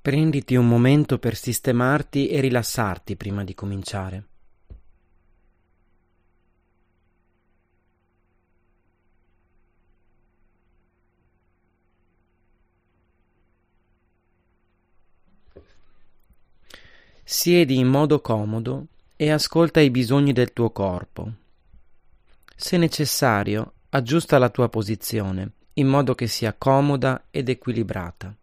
Prenditi un momento per sistemarti e rilassarti prima di cominciare. Siedi in modo comodo e ascolta i bisogni del tuo corpo. Se necessario, aggiusta la tua posizione in modo che sia comoda ed equilibrata.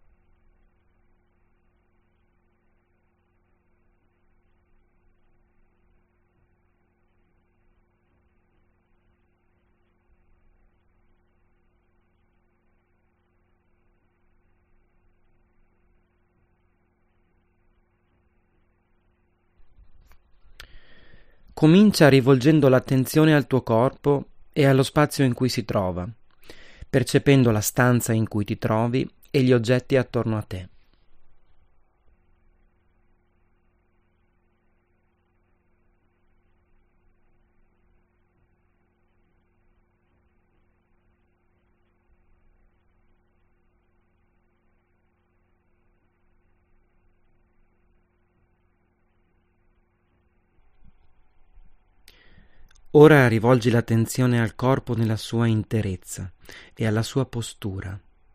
Comincia rivolgendo l'attenzione al tuo corpo e allo spazio in cui si trova, percependo la stanza in cui ti trovi e gli oggetti attorno a te. Ora rivolgi l'attenzione al corpo nella sua interezza e alla sua postura.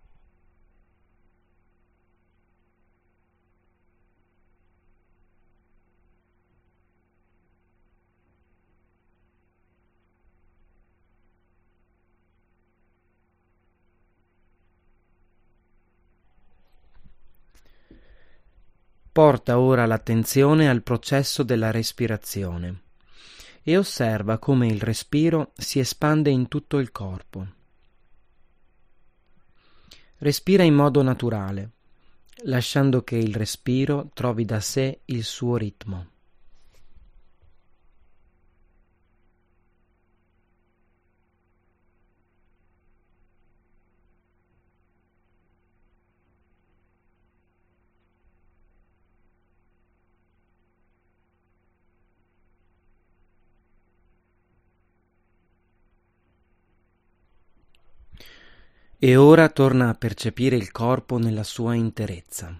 Porta ora l'attenzione al processo della respirazione e osserva come il respiro si espande in tutto il corpo. Respira in modo naturale, lasciando che il respiro trovi da sé il suo ritmo. E ora torna a percepire il corpo nella sua interezza.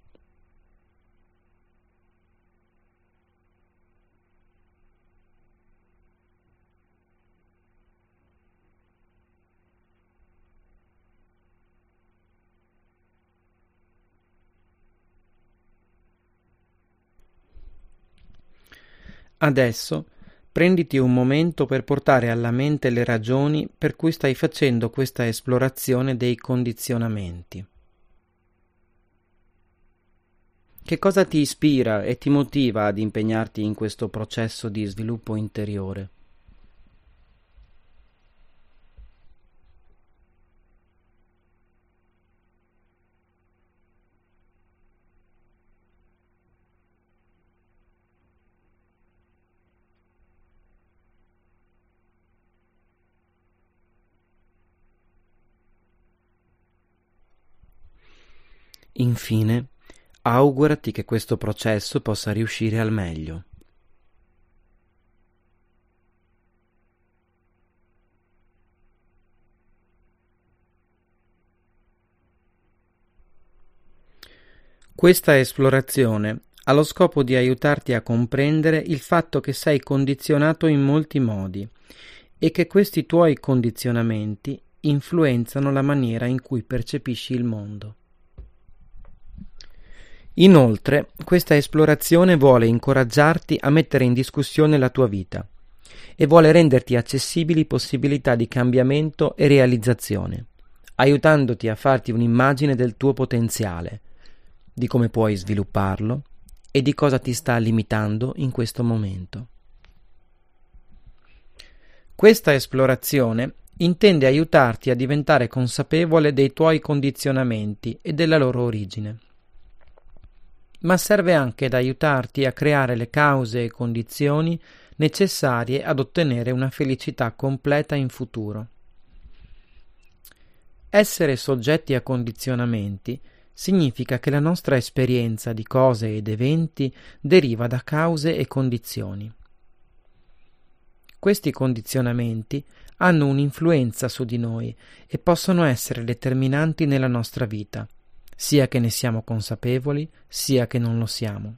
Adesso prenditi un momento per portare alla mente le ragioni per cui stai facendo questa esplorazione dei condizionamenti. Che cosa ti ispira e ti motiva ad impegnarti in questo processo di sviluppo interiore? Infine, augurati che questo processo possa riuscire al meglio. Questa esplorazione ha lo scopo di aiutarti a comprendere il fatto che sei condizionato in molti modi e che questi tuoi condizionamenti influenzano la maniera in cui percepisci il mondo. Inoltre, questa esplorazione vuole incoraggiarti a mettere in discussione la tua vita e vuole renderti accessibili possibilità di cambiamento e realizzazione, aiutandoti a farti un'immagine del tuo potenziale, di come puoi svilupparlo e di cosa ti sta limitando in questo momento. Questa esplorazione intende aiutarti a diventare consapevole dei tuoi condizionamenti e della loro origine, ma serve anche ad aiutarti a creare le cause e condizioni necessarie ad ottenere una felicità completa in futuro. Essere soggetti a condizionamenti significa che la nostra esperienza di cose ed eventi deriva da cause e condizioni. Questi condizionamenti hanno un'influenza su di noi e possono essere determinanti nella nostra vita, sia che ne siamo consapevoli, sia che non lo siamo.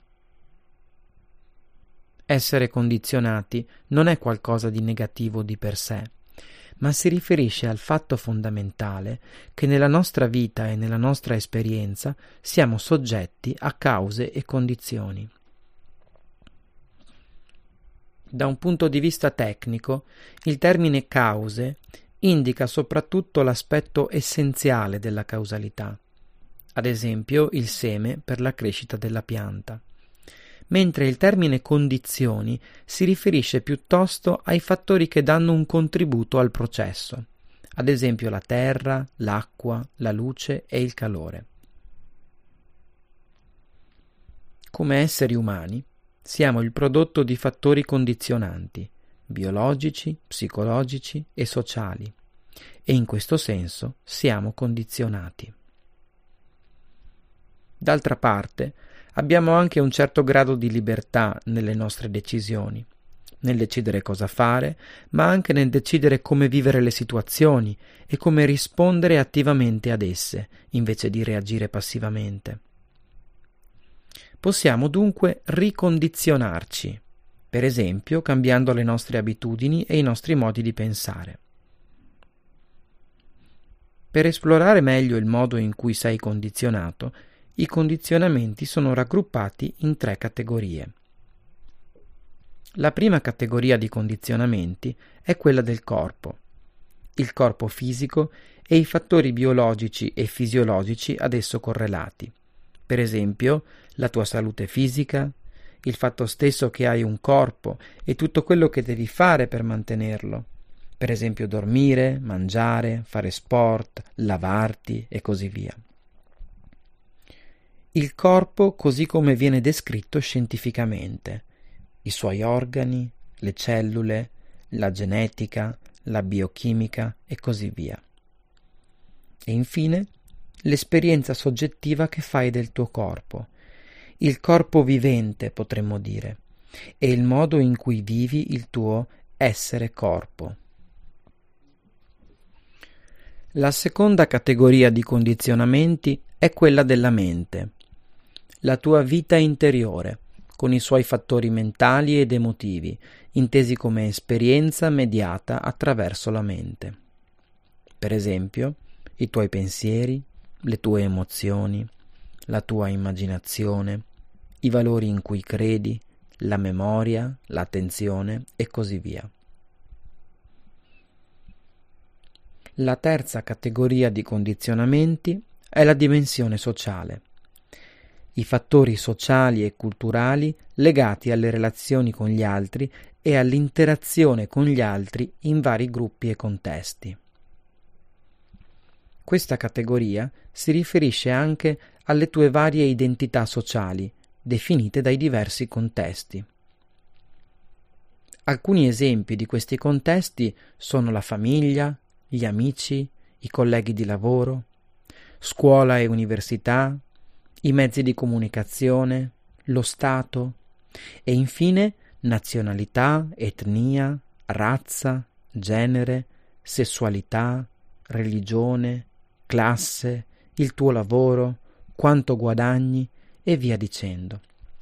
Essere condizionati non è qualcosa di negativo di per sé, ma si riferisce al fatto fondamentale che nella nostra vita e nella nostra esperienza siamo soggetti a cause e condizioni. Da un punto di vista tecnico, il termine cause indica soprattutto l'aspetto essenziale della causalità, ad esempio il seme per la crescita della pianta, mentre il termine condizioni si riferisce piuttosto ai fattori che danno un contributo al processo, ad esempio la terra, l'acqua, la luce e il calore. Come esseri umani, siamo il prodotto di fattori condizionanti, biologici, psicologici e sociali, e in questo senso siamo condizionati. D'altra parte, abbiamo anche un certo grado di libertà nelle nostre decisioni, nel decidere cosa fare, ma anche nel decidere come vivere le situazioni e come rispondere attivamente ad esse, invece di reagire passivamente. Possiamo dunque ricondizionarci, per esempio cambiando le nostre abitudini e i nostri modi di pensare. Per esplorare meglio il modo in cui sei condizionato, i condizionamenti sono raggruppati in 3 categorie. La prima categoria di condizionamenti è quella del corpo, il corpo fisico e i fattori biologici e fisiologici ad esso correlati. Per esempio, la tua salute fisica, il fatto stesso che hai un corpo e tutto quello che devi fare per mantenerlo. Per esempio dormire, mangiare, fare sport, lavarti e così via. Il corpo così come viene descritto scientificamente, i suoi organi, le cellule, la genetica, la biochimica e così via. E infine l'esperienza soggettiva che fai del tuo corpo, il corpo vivente potremmo dire, e il modo in cui vivi il tuo essere corpo. La seconda categoria di condizionamenti è quella della mente, la tua vita interiore, con i suoi fattori mentali ed emotivi, intesi come esperienza mediata attraverso la mente. Per esempio, i tuoi pensieri, le tue emozioni, la tua immaginazione, i valori in cui credi, la memoria, l'attenzione e così via. La terza categoria di condizionamenti è la dimensione sociale. I fattori sociali e culturali legati alle relazioni con gli altri e all'interazione con gli altri in vari gruppi e contesti. Questa categoria si riferisce anche alle tue varie identità sociali, definite dai diversi contesti. Alcuni esempi di questi contesti sono la famiglia, gli amici, i colleghi di lavoro, scuola e università, i mezzi di comunicazione, lo Stato e infine nazionalità, etnia, razza, genere, sessualità, religione, classe, il tuo lavoro, quanto guadagni e via dicendo.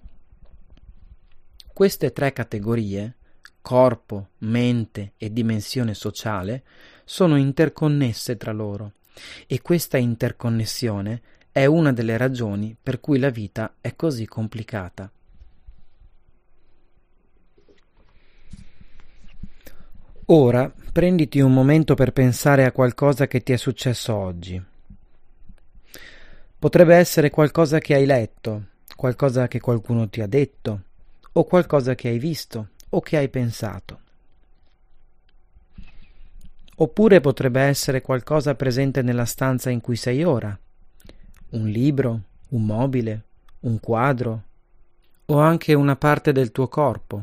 Queste 3 categorie, corpo, mente e dimensione sociale, sono interconnesse tra loro e questa interconnessione è una delle ragioni per cui la vita è così complicata. Ora prenditi un momento per pensare a qualcosa che ti è successo oggi. Potrebbe essere qualcosa che hai letto, qualcosa che qualcuno ti ha detto, o qualcosa che hai visto o che hai pensato. Oppure potrebbe essere qualcosa presente nella stanza in cui sei ora, un libro, un mobile, un quadro o anche una parte del tuo corpo.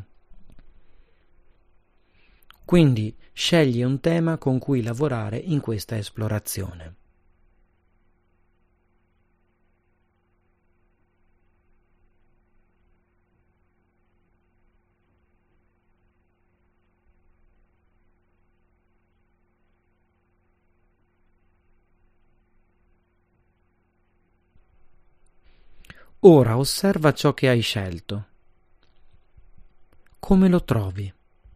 Quindi scegli un tema con cui lavorare in questa esplorazione. Ora osserva ciò che hai scelto. Come lo trovi?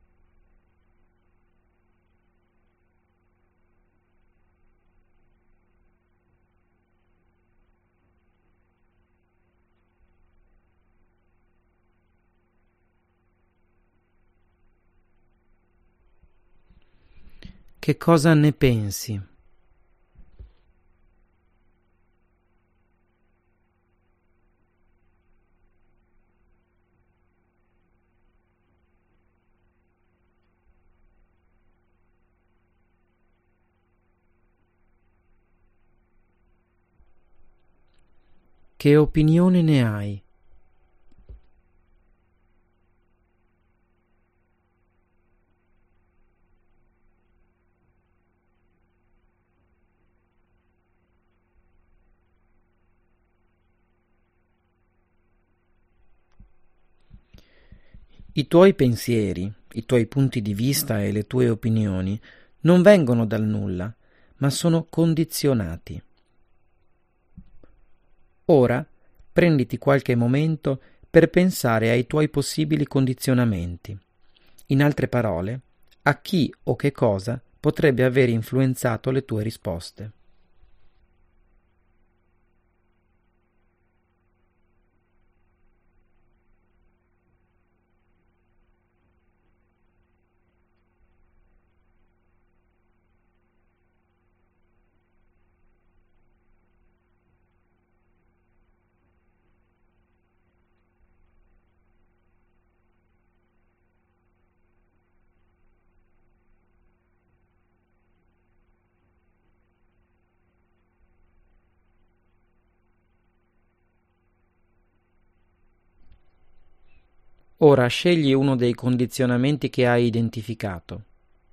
Che cosa ne pensi? Che opinione ne hai? I tuoi pensieri, i tuoi punti di vista e le tue opinioni non vengono dal nulla, ma sono condizionati. Ora prenditi qualche momento per pensare ai tuoi possibili condizionamenti. In altre parole, a chi o che cosa potrebbe aver influenzato le tue risposte. Ora scegli uno dei condizionamenti che hai identificato.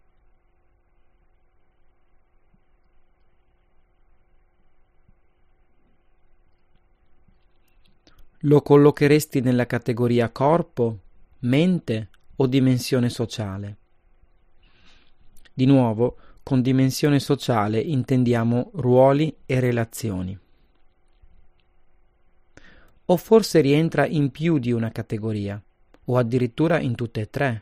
Lo collocheresti nella categoria corpo, mente o dimensione sociale? Di nuovo, con dimensione sociale intendiamo ruoli e relazioni. O forse rientra in più di una categoria, o addirittura in tutte e tre.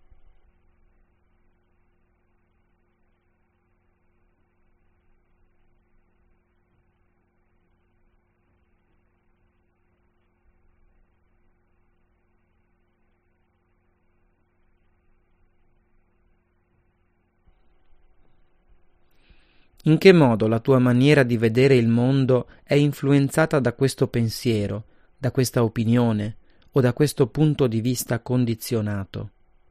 In che modo la tua maniera di vedere il mondo è influenzata da questo pensiero, da questa opinione o da questo punto di vista condizionato?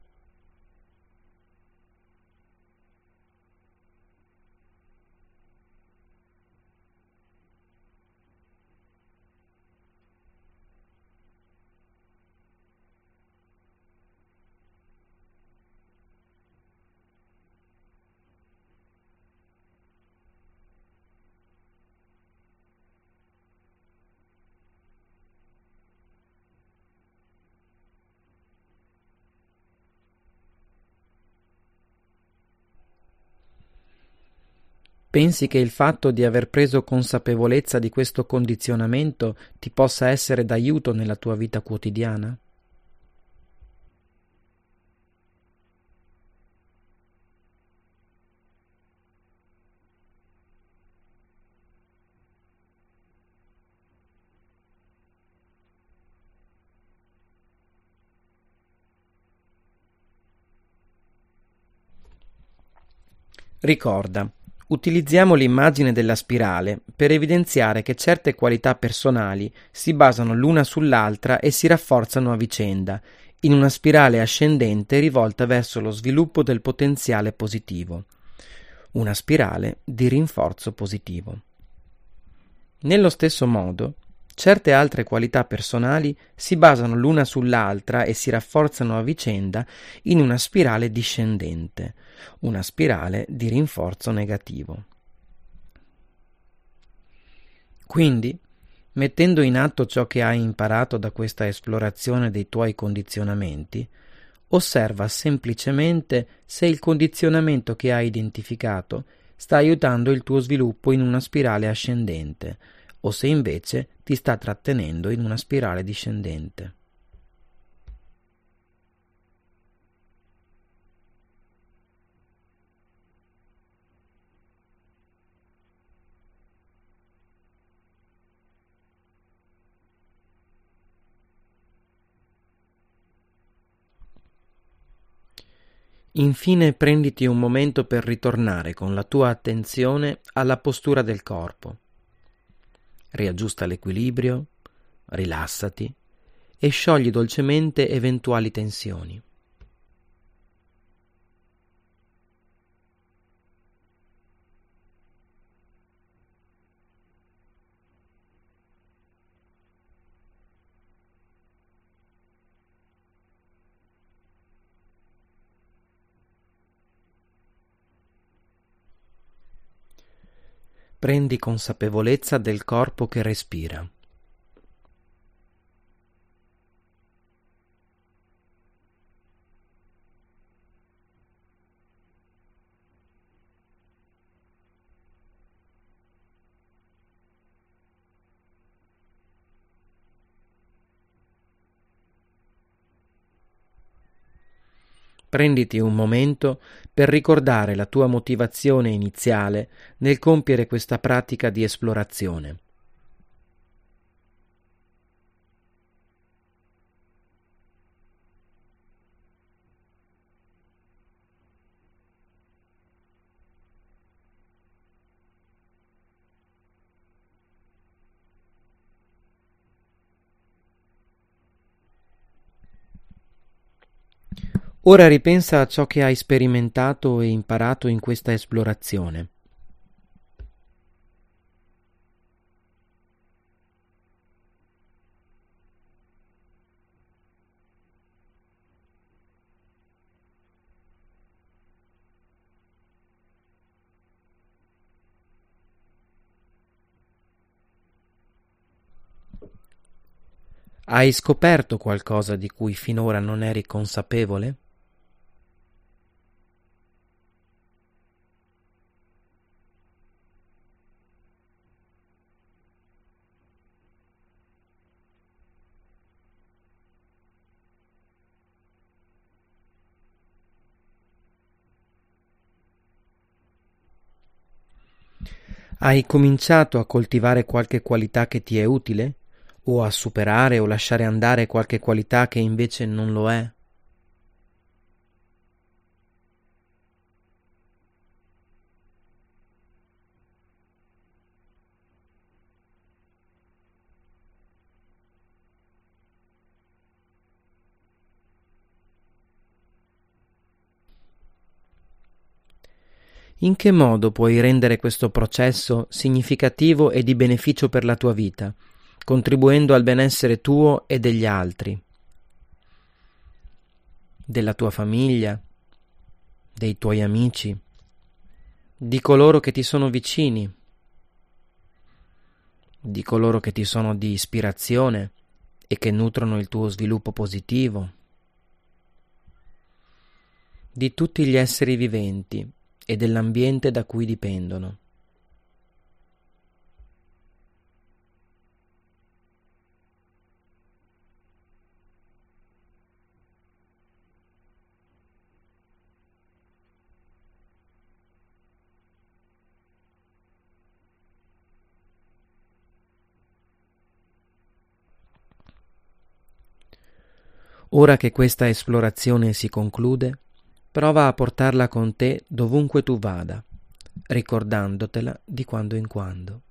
Pensi che il fatto di aver preso consapevolezza di questo condizionamento ti possa essere d'aiuto nella tua vita quotidiana? Ricorda, utilizziamo l'immagine della spirale per evidenziare che certe qualità personali si basano l'una sull'altra e si rafforzano a vicenda, in una spirale ascendente rivolta verso lo sviluppo del potenziale positivo. Una spirale di rinforzo positivo. Nello stesso modo, certe altre qualità personali si basano l'una sull'altra e si rafforzano a vicenda in una spirale discendente, una spirale di rinforzo negativo. Quindi, mettendo in atto ciò che hai imparato da questa esplorazione dei tuoi condizionamenti, osserva semplicemente se il condizionamento che hai identificato sta aiutando il tuo sviluppo in una spirale ascendente o se invece ti sta trattenendo in una spirale discendente. Infine prenditi un momento per ritornare con la tua attenzione alla postura del corpo. Riaggiusta l'equilibrio, rilassati e sciogli dolcemente eventuali tensioni. Prendi consapevolezza del corpo che respira. Prenditi un momento per ricordare la tua motivazione iniziale nel compiere questa pratica di esplorazione. Ora ripensa a ciò che hai sperimentato e imparato in questa esplorazione. Hai scoperto qualcosa di cui finora non eri consapevole? Hai cominciato a coltivare qualche qualità che ti è utile? O a superare o lasciare andare qualche qualità che invece non lo è? In che modo puoi rendere questo processo significativo e di beneficio per la tua vita, contribuendo al benessere tuo e degli altri, della tua famiglia, dei tuoi amici, di coloro che ti sono vicini, di coloro che ti sono di ispirazione e che nutrono il tuo sviluppo positivo, di tutti gli esseri viventi e dell'ambiente da cui dipendono. Ora che questa esplorazione si conclude, prova a portarla con te dovunque tu vada, ricordandotela di quando in quando.